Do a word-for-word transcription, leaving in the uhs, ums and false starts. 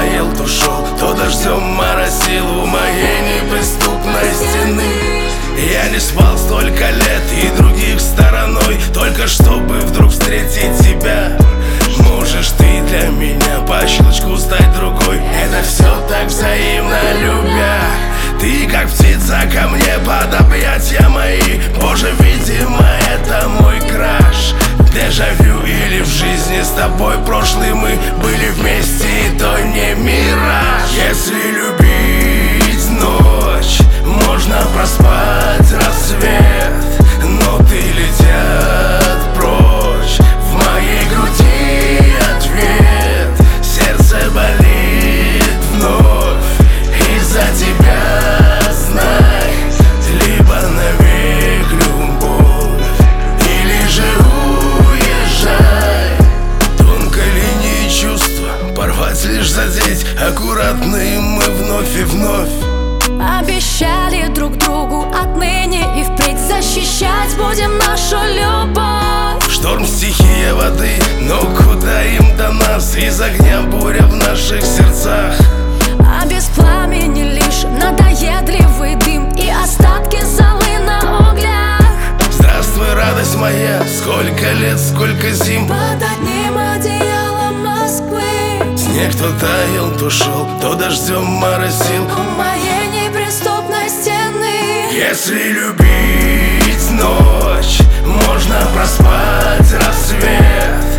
таял, то шел, то дождем моросил у моей неприступной стены. Я не спал столько лет и других стороной, только чтобы вдруг встретить тебя. Можешь ты для меня по щелчку стать другой. Это все так взаимно, любя. Ты как птица ко мне под объятия мои. Боже, видимо, это мой краш. Дежавю или в жизни с тобой прошлый мы были вместе, и то не мираж. Если любить ночь, можно проспать рассвет, но ты летят прочь. В моей груди ответ, сердце болит вновь из-за тебя, знай. Либо навек любовь, или же уезжай. Тонкой линии чувства порвать, лишь задеть, аккуратные мы вновь и вновь. Обещали друг другу отныне и впредь защищать будем нашу любовь. Шторм, стихия воды, но куда им до нас? Из огня буря в наших сердцах. А без пламени лишь надоедливый дым и остатки золы на углях. Здравствуй, радость моя, сколько лет, сколько зим Под одним одеялом Москвы. Снег то таял, то шел, то дождем моросил У моей неприступной стены. Если любить ночь, можно проспать рассвет,